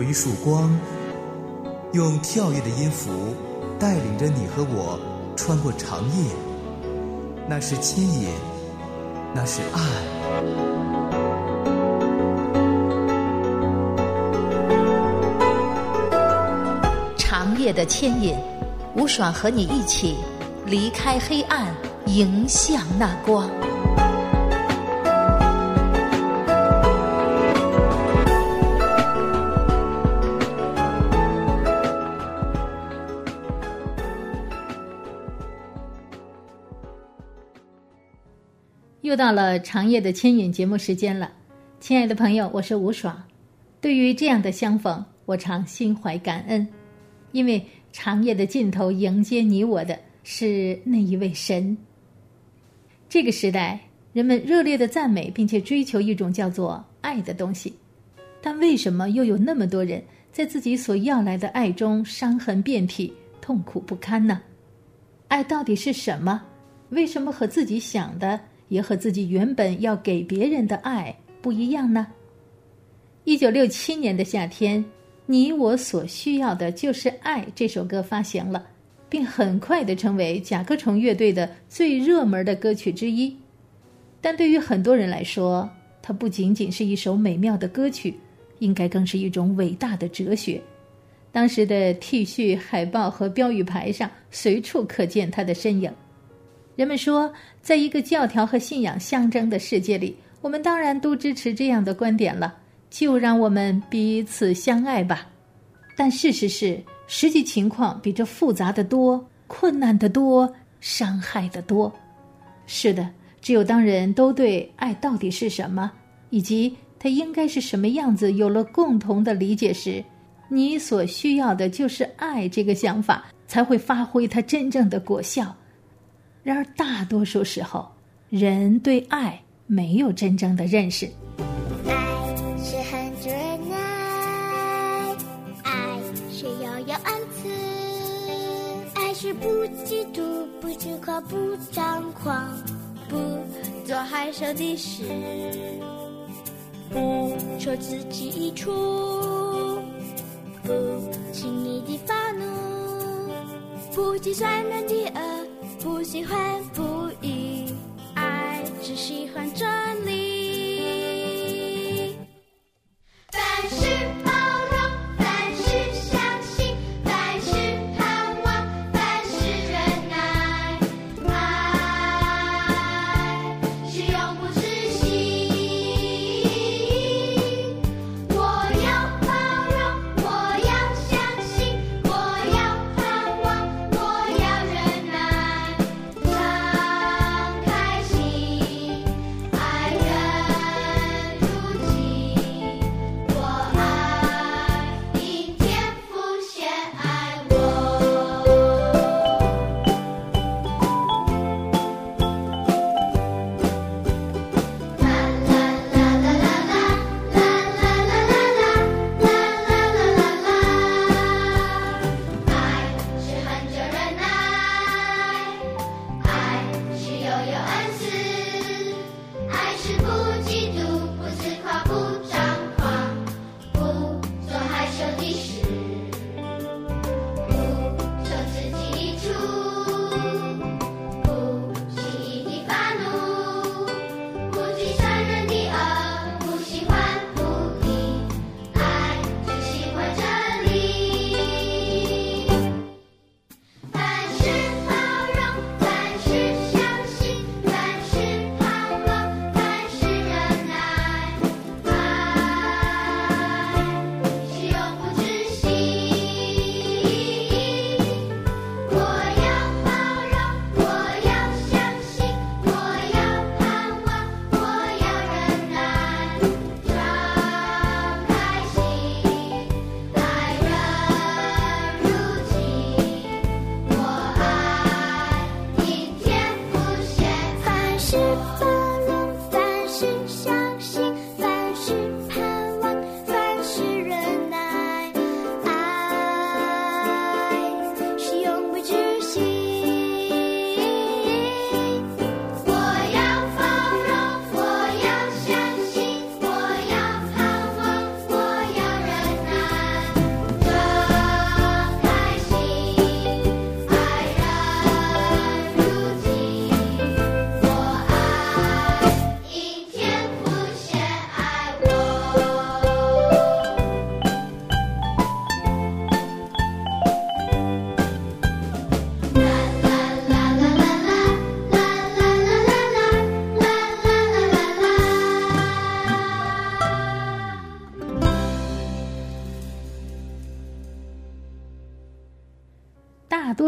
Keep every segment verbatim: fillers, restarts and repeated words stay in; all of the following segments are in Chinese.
一束光，用跳跃的音符带领着你和我穿过长夜。那是牵引，那是爱。 长夜的牵引，吴爽和你一起离开黑暗，迎向那光。 又到了长夜的牵引节目时间了，亲爱的朋友，我是吴爽。对于这样的相逢，我常心怀感恩，因为长夜的尽头迎接你我的是那一位神。这个时代，人们热烈的赞美并且追求一种叫做爱的东西，但为什么又有那么多人在自己所要来的爱中伤痕遍体，痛苦不堪呢？爱到底是什么？为什么和自己想的也和自己原本要给别人的爱不一样呢？一九六七年的夏天，你我所需要的就是爱这首歌发行了，并很快地成为甲壳虫乐队的最热门的歌曲之一。但对于很多人来说，它不仅仅是一首美妙的歌曲，应该更是一种伟大的哲学。当时的 T 恤、海报和标语牌上随处可见它的身影。人们说，在一个教条和信仰相争的世界里，我们当然都支持这样的观点了，就让我们彼此相爱吧。但事实是，实际情况比这复杂的多，困难的多，伤害的多。是的，只有当人都对爱到底是什么，以及它应该是什么样子有了共同的理解时，你所需要的就是爱这个想法才会发挥它真正的果效。然而大多数时候，人对爱没有真正的认识。 爱是很多人爱，爱是遥遥暗刺，爱是不嫉妒，不自夸，不张狂，不做害羞的事，不说自己一处，不轻易的发怒，不计算人的恶，不喜欢不义，爱只喜欢真理。凡事包容，凡事相信，凡事盼望，凡事忍耐，爱是永不止息。我要包容，我要相信，我要盼望，我要忍耐，敞开心，爱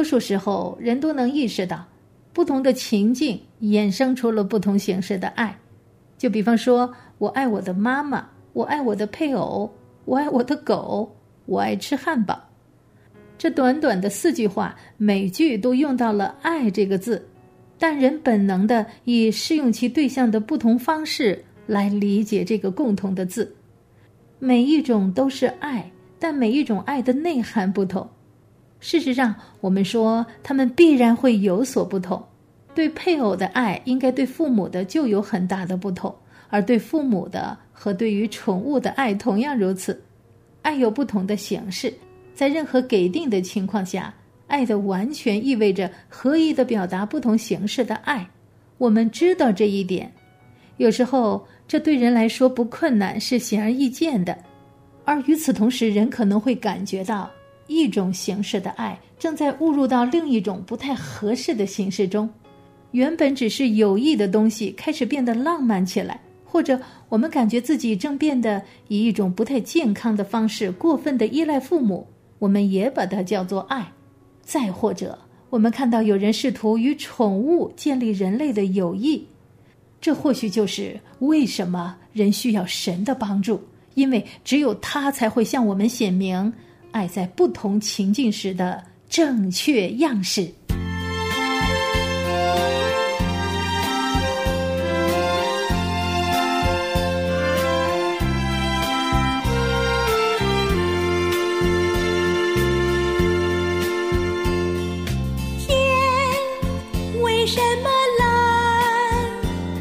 多数时候人都能意识到，不同的情境衍生出了不同形式的爱。就比方说，我爱我的妈妈，我爱我的配偶，我爱我的狗，我爱吃汉堡。这短短的四句话，每句都用到了爱这个字，但人本能的以适用其对象的不同方式来理解这个共同的字。每一种都是爱，但每一种爱的内涵不同。事实上，我们说他们必然会有所不同。对配偶的爱应该对父母的就有很大的不同，而对父母的和对于宠物的爱同样如此。爱有不同的形式，在任何给定的情况下，爱的完全意味着合一的表达不同形式的爱。我们知道这一点，有时候这对人来说不困难，是显而易见的。而与此同时，人可能会感觉到一种形式的爱正在误入到另一种不太合适的形式中。原本只是有益的东西开始变得浪漫起来，或者我们感觉自己正变得以一种不太健康的方式过分地依赖父母，我们也把它叫做爱。再或者我们看到有人试图与宠物建立人类的友谊，这或许就是为什么人需要神的帮助，因为只有他才会向我们显明爱在不同情境时的正确样式。 为什么蓝？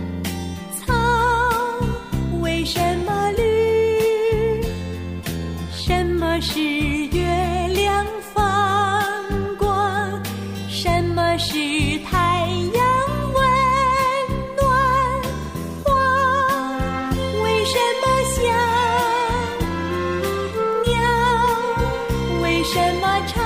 草为什么绿？什么是月亮放光？什么是太阳温暖？花为什么香？鸟为什么唱？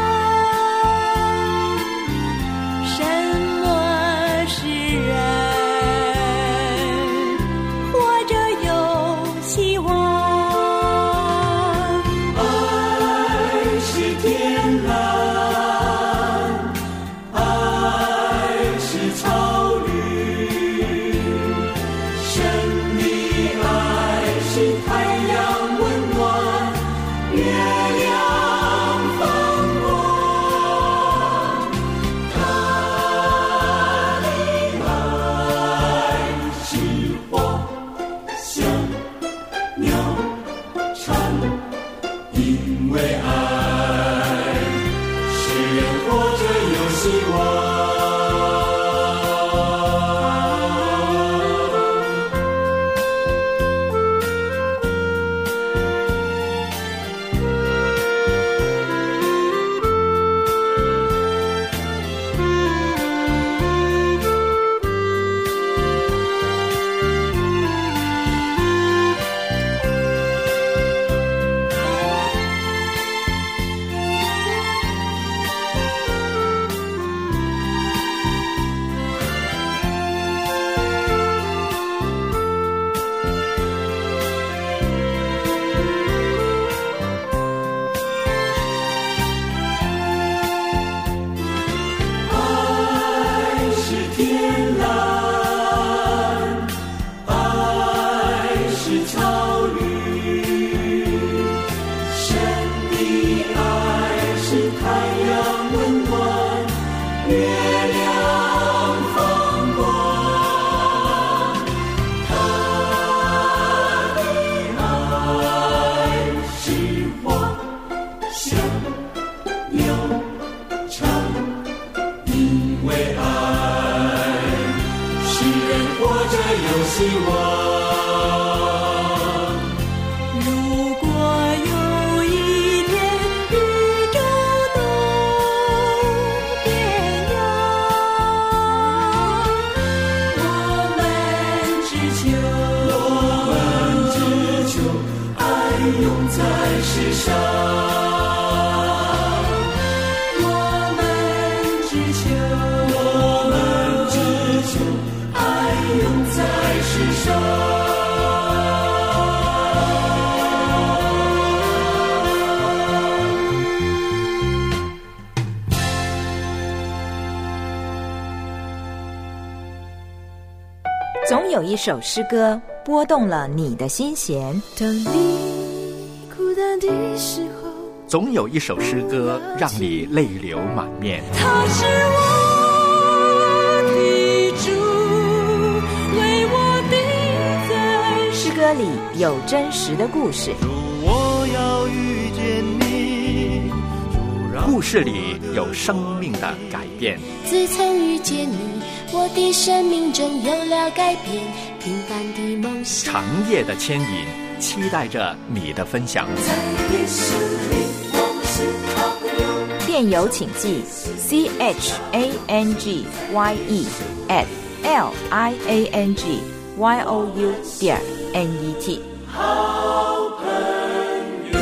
一首诗歌拨动了你的心弦。 当你孤单的时候， 总有一首诗歌让你泪流满面。 他是我的主，为我的在诗歌里有真实的故事， 主，我要遇见你，主，让故事里有生命的改变。 自从遇见你，我的生命中有了改变，平凡的梦想， 长夜的牵引，期待着你的分享。 在耶稣里我们是好朋友。 电邮请寄 c h a n g y e at l i a n g y o u 点 n e t。 好朋友。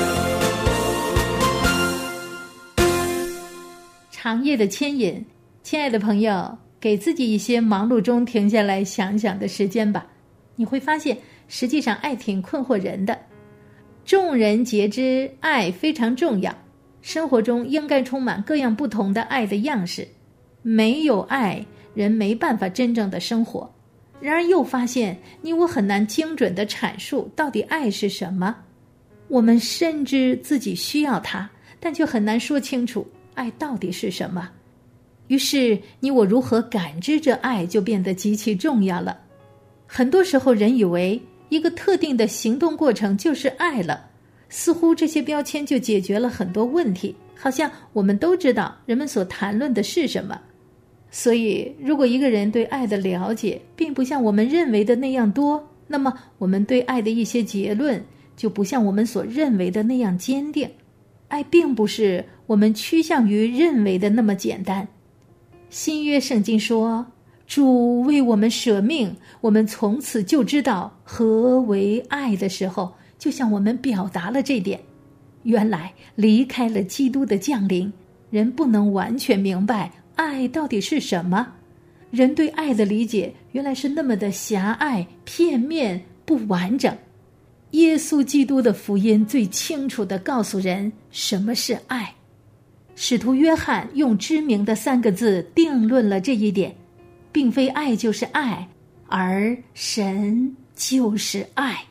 长夜的牵引，亲爱的朋友，给自己一些忙碌中停下来想想的时间吧。你会发现实际上爱挺困惑人的。众人皆知爱非常重要，生活中应该充满各样不同的爱的样式。没有爱，人没办法真正的生活。然而又发现你我很难精准地阐述到底爱是什么。我们深知自己需要它，但却很难说清楚爱到底是什么。于是你我如何感知这爱就变得极其重要了。很多时候人以为一个特定的行动过程就是爱了，似乎这些标签就解决了很多问题，好像我们都知道人们所谈论的是什么。所以如果一个人对爱的了解并不像我们认为的那样多，那么我们对爱的一些结论就不像我们所认为的那样坚定。爱并不是我们趋向于认为的那么简单。新约圣经说，主为我们舍命，我们从此就知道何为爱的时候，就向我们表达了这点。原来离开了基督的降临，人不能完全明白爱到底是什么。人对爱的理解原来是那么的狭隘、片面、不完整。耶稣基督的福音最清楚地告诉人什么是爱。使徒约翰用知名的三个字定论了这一点，并非爱就是爱，而神就是爱。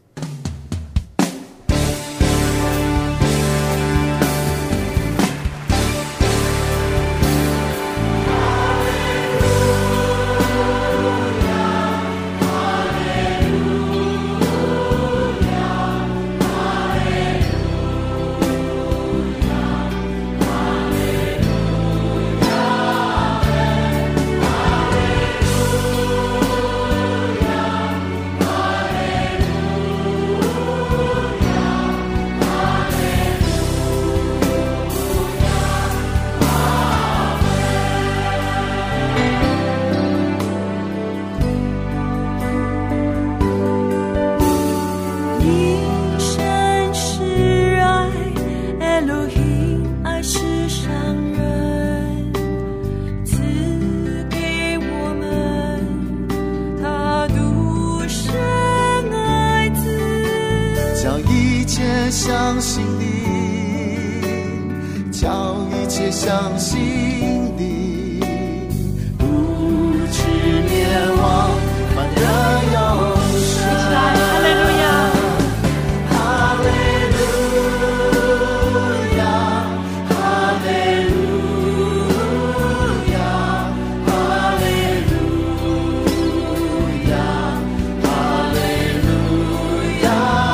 相信的，叫一切相信的，不知灭亡，反得永生。哈利路亚，哈利路亚，哈利路亚，哈利路亚，哈利路亚。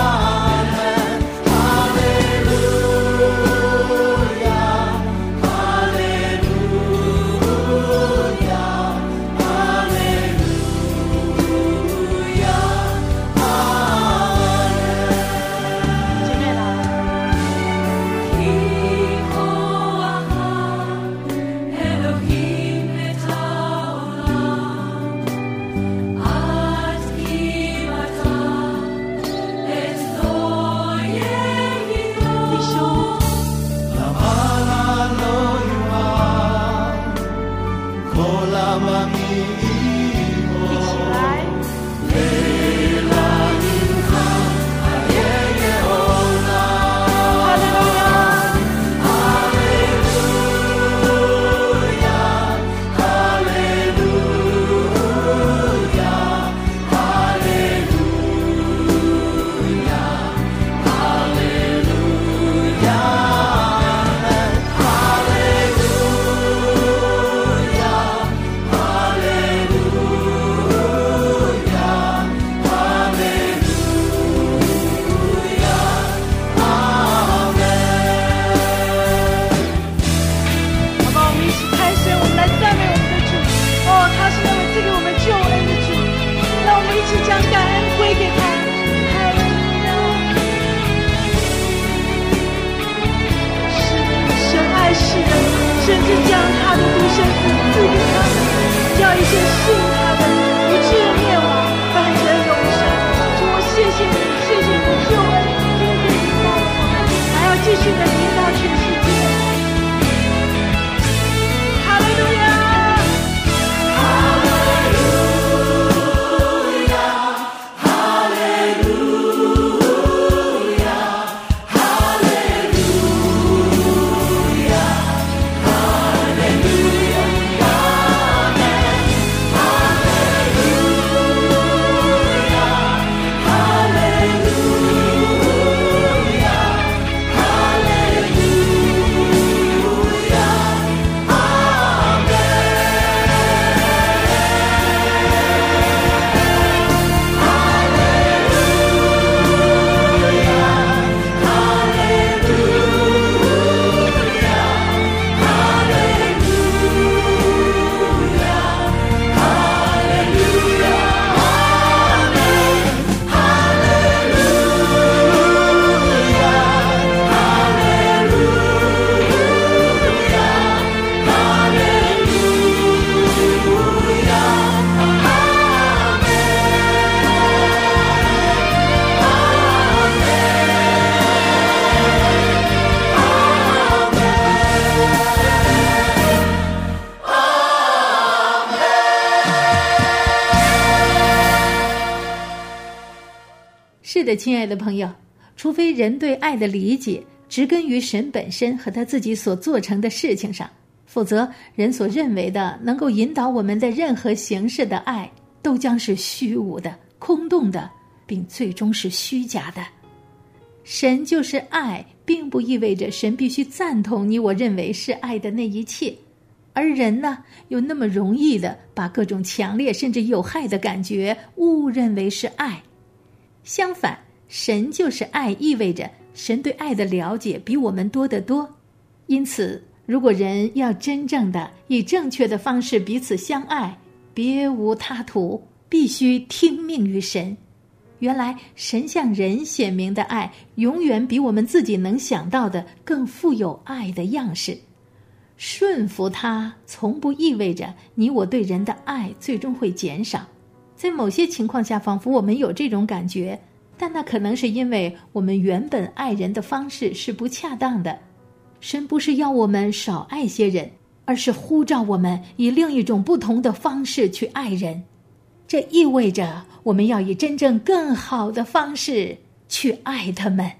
些信他的不至灭亡，反得永生。主，我谢谢你，谢谢你救恩，今天领导我们，还要继续的领导全世界。哈利路亚。 是的，亲爱的朋友，除非人对爱的理解植根于神本身和他自己所做成的事情上，否则人所认为的能够引导我们的任何形式的爱都将是虚无的、空洞的，并最终是虚假的。神就是爱，并不意味着神必须赞同你我认为是爱的那一切，而人呢，又那么容易的把各种强烈甚至有害的感觉误认为是爱。相反，神就是爱，意味着神对爱的了解比我们多得多。因此，如果人要真正的以正确的方式彼此相爱，别无他途，必须听命于神。原来神向人显明的爱，永远比我们自己能想到的更富有爱的样式。顺服他，从不意味着你我对人的爱最终会减少。在某些情况下，仿佛我们有这种感觉，但那可能是因为我们原本爱人的方式是不恰当的。神不是要我们少爱些人，而是呼召我们以另一种不同的方式去爱人。这意味着我们要以真正更好的方式去爱他们。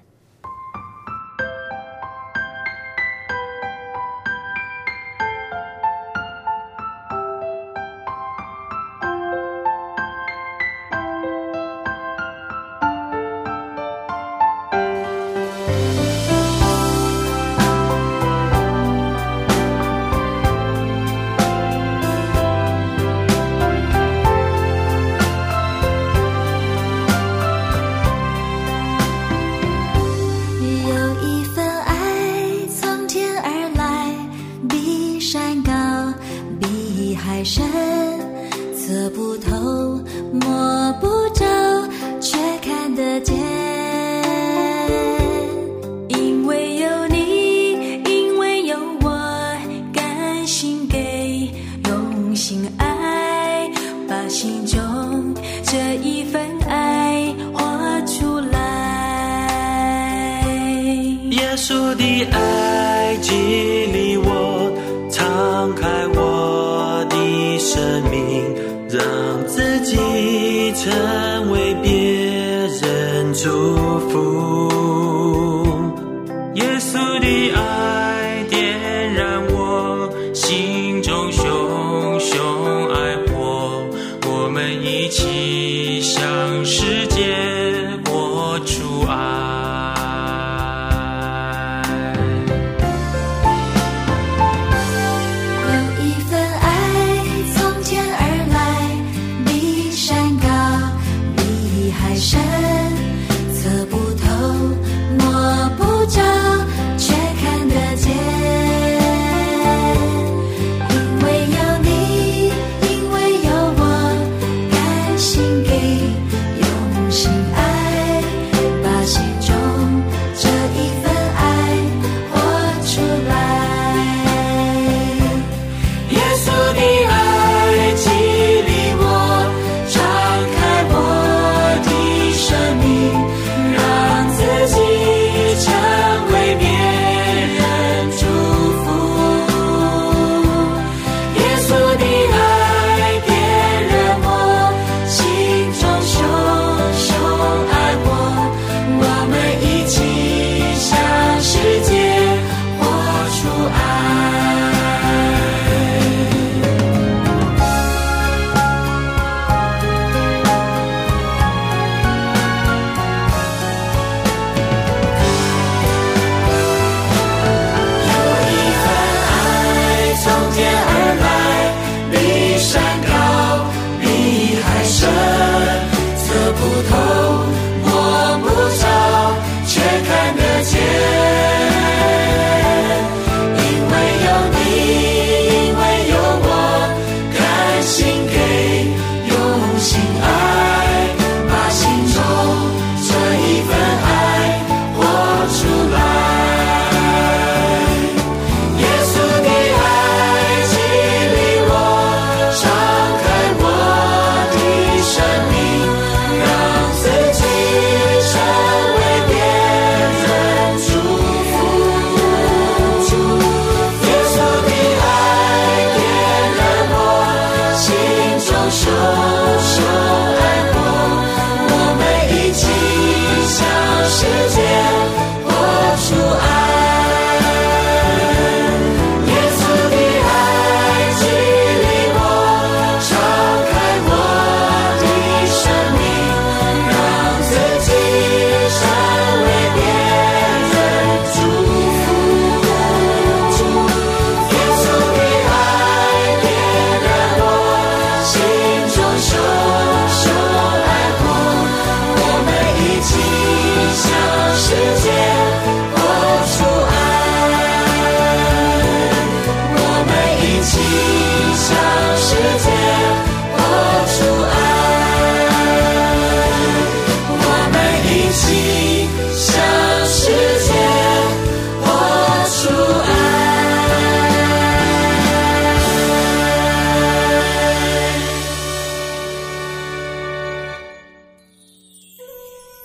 耶稣的爱激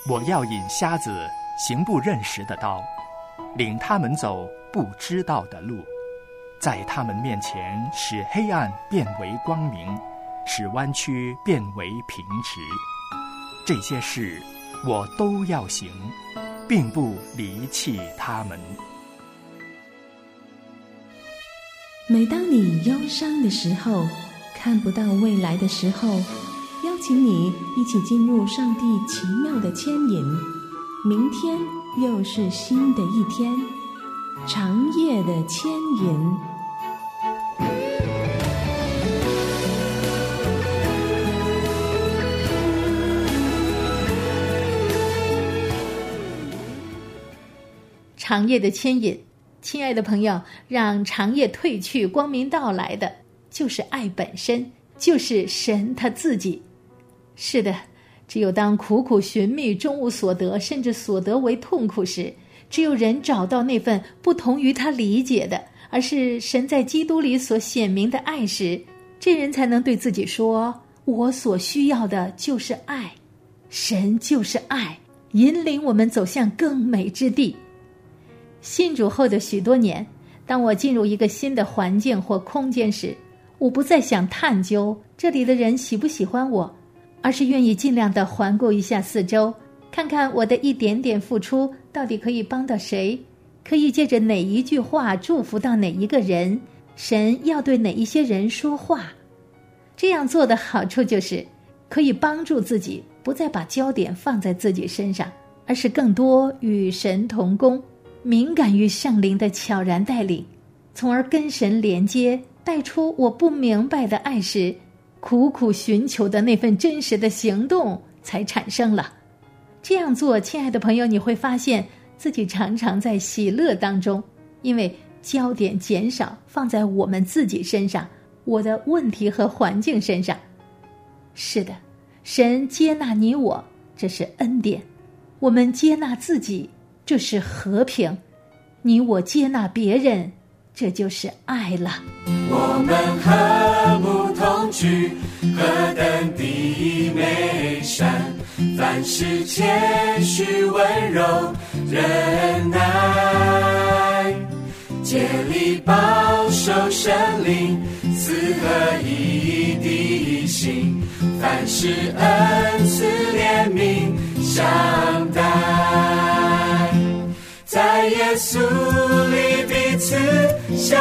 我要引瞎子行不认识的道，领他们走不知道的路，在他们面前使黑暗变为光明，使弯曲变为平直。这些事我都要行，并不离弃他们。 每当你忧伤的时候，看不到未来的时候，邀请你一起进入上帝奇妙的牵引。明天又是新的一天，长夜的牵引。 长夜的牵引，亲爱的朋友，让长夜退去，光明到来的，就是爱本身，就是神他自己。是的，只有当苦苦寻觅终无所得，甚至所得为痛苦时，只有人找到那份不同于他理解的，而是神在基督里所显明的爱时，这人才能对自己说，我所需要的就是爱，神就是爱，引领我们走向更美之地。信主后的许多年，当我进入一个新的环境或空间时，我不再想探究这里的人喜不喜欢我，而是愿意尽量地环顾一下四周，看看我的一点点付出到底可以帮到谁，可以借着哪一句话祝福到哪一个人，神要对哪一些人说话。这样做的好处就是可以帮助自己不再把焦点放在自己身上，而是更多与神同工，敏感于圣灵的悄然带领，从而跟神连接，带出我不明白的爱时，苦苦寻求的那份真实的行动才产生了。这样做，亲爱的朋友，你会发现自己常常在喜乐当中，因为焦点减少，放在我们自己身上，我的问题和环境身上。是的，神接纳你我，这是恩典；我们接纳自己，这是和平；你我接纳别人，这就是爱了。 我们和睦同居，何等的美善！凡事谦虚温柔忍耐，竭力保守神灵四合一的心，凡事恩慈怜悯相待，在耶稣里彼此相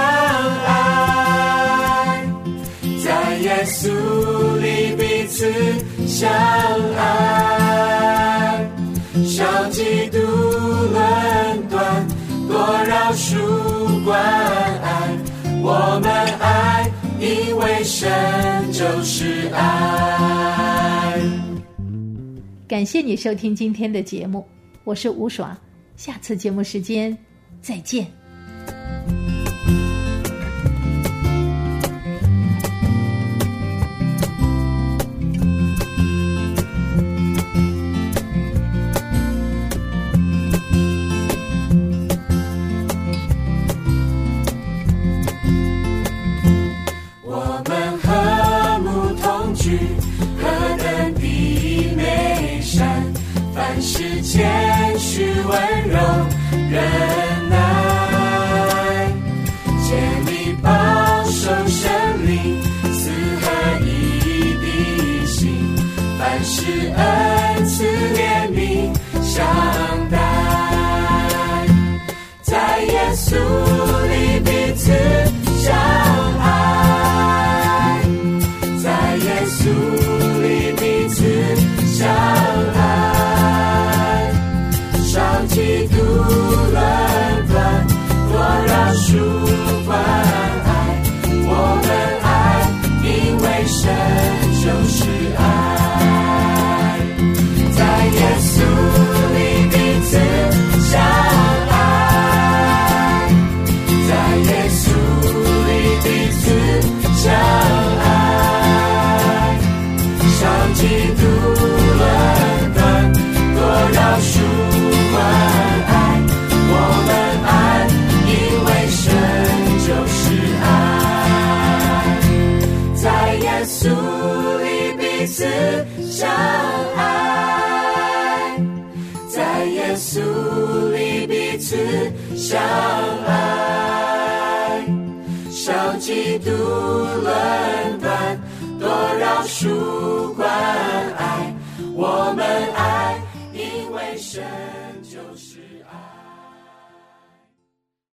爱，在耶稣里彼此相爱，少嫉妒论断，多饶恕关爱，我们爱，因为神就是爱。 感谢你收听今天的节目，我是吴爽，下次节目时间再见。 凡事谦虚温柔忍耐，竭力保守神灵四合一的心，凡事恩慈怜悯相待，在耶稣里彼此相爱，在耶稣里彼此相爱，少嫉妒论断，多饶恕关爱，我们爱，因为神就是爱。 此相爱，少基督了